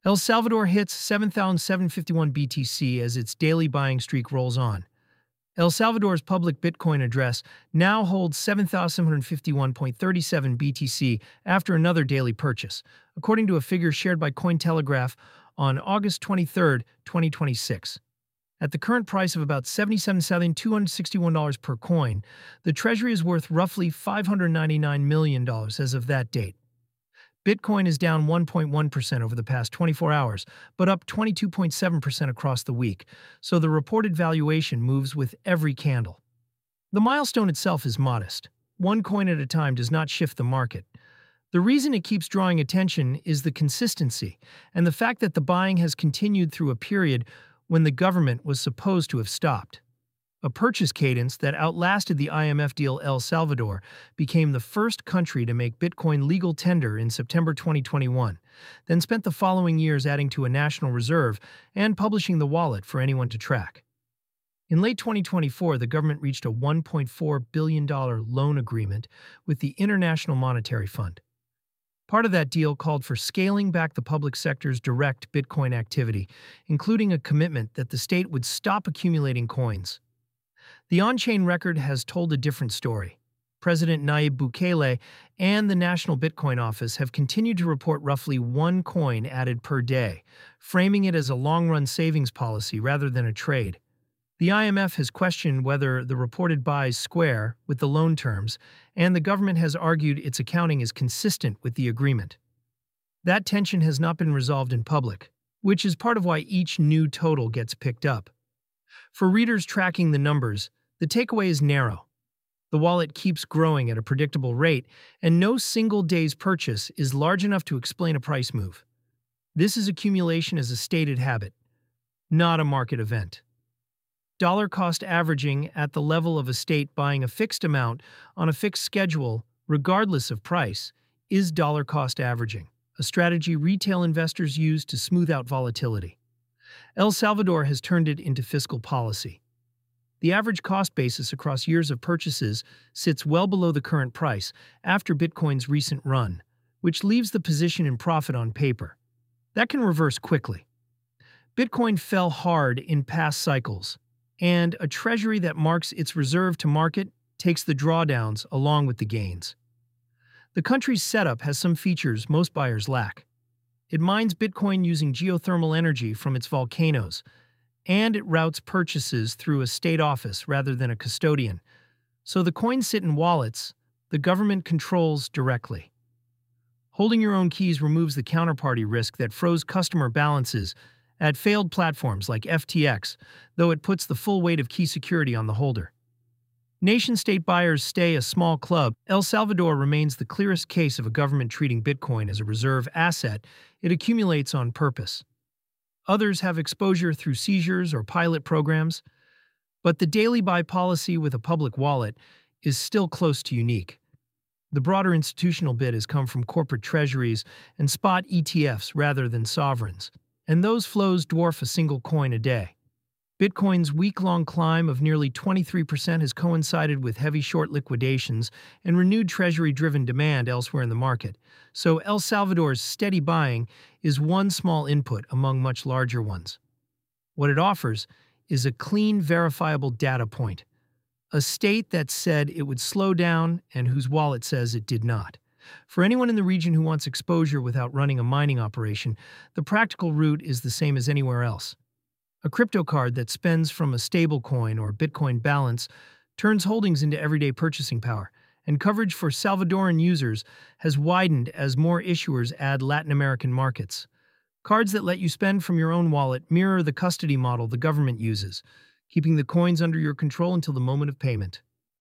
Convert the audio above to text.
El Salvador hits 7,751 BTC as its daily buying streak rolls on. El Salvador's public Bitcoin address now holds 7,751.37 BTC after another daily purchase, according to a figure shared by Cointelegraph on August 23, 2026. At the current price of about $77,261 per coin, the Treasury is worth roughly $599 million as of that date. Bitcoin is down 1.1% over the past 24 hours, but up 22.7% across the week, so the reported valuation moves with every candle. The milestone itself is modest. One coin at a time does not shift the market. The reason it keeps drawing attention is the consistency, and the fact that the buying has continued through a period when the government was supposed to have stopped. A purchase cadence that outlasted the IMF deal. El Salvador became the first country to make Bitcoin legal tender in September 2021, then spent the following years adding to a national reserve and publishing the wallet for anyone to track. In late 2024, the government reached a $1.4 billion loan agreement with the International Monetary Fund. Part of that deal called for scaling back the public sector's direct Bitcoin activity, including a commitment that the state would stop accumulating coins. The on-chain record has told a different story. President Nayib Bukele and the National Bitcoin Office have continued to report roughly one coin added per day, framing it as a long-run savings policy rather than a trade. The IMF has questioned whether the reported buys square with the loan terms, and the government has argued its accounting is consistent with the agreement. That tension has not been resolved in public, which is part of why each new total gets picked up. For readers tracking the numbers, the takeaway is narrow. The wallet keeps growing at a predictable rate, and no single day's purchase is large enough to explain a price move. This is accumulation as a stated habit, not a market event. Dollar cost averaging at the level of a state buying a fixed amount on a fixed schedule, regardless of price, is dollar cost averaging, a strategy retail investors use to smooth out volatility. El Salvador has turned it into fiscal policy. The average cost basis across years of purchases sits well below the current price after Bitcoin's recent run, which leaves the position in profit on paper. That can reverse quickly. Bitcoin fell hard in past cycles, and a treasury that marks its reserve to market takes the drawdowns along with the gains. The country's setup has some features most buyers lack. It mines Bitcoin using geothermal energy from its volcanoes, and it routes purchases through a state office rather than a custodian. So the coins sit in wallets the government controls directly. Holding your own keys removes the counterparty risk that froze customer balances at failed platforms like FTX, though it puts the full weight of key security on the holder. Nation-state buyers stay a small club. El Salvador remains the clearest case of a government treating Bitcoin as a reserve asset it accumulates on purpose. Others have exposure through seizures or pilot programs, but the daily buy policy with a public wallet is still close to unique. The broader institutional bid has come from corporate treasuries and spot ETFs rather than sovereigns, and those flows dwarf a single coin a day. Bitcoin's week-long climb of nearly 23% has coincided with heavy short liquidations and renewed treasury-driven demand elsewhere in the market, so El Salvador's steady buying is one small input among much larger ones. What it offers is a clean, verifiable data point, a state that said it would slow down and whose wallet says it did not. For anyone in the region who wants exposure without running a mining operation, the practical route is the same as anywhere else. A crypto card that spends from a stablecoin or Bitcoin balance turns holdings into everyday purchasing power, and coverage for Salvadoran users has widened as more issuers add Latin American markets. Cards that let you spend from your own wallet mirror the custody model the government uses, keeping the coins under your control until the moment of payment.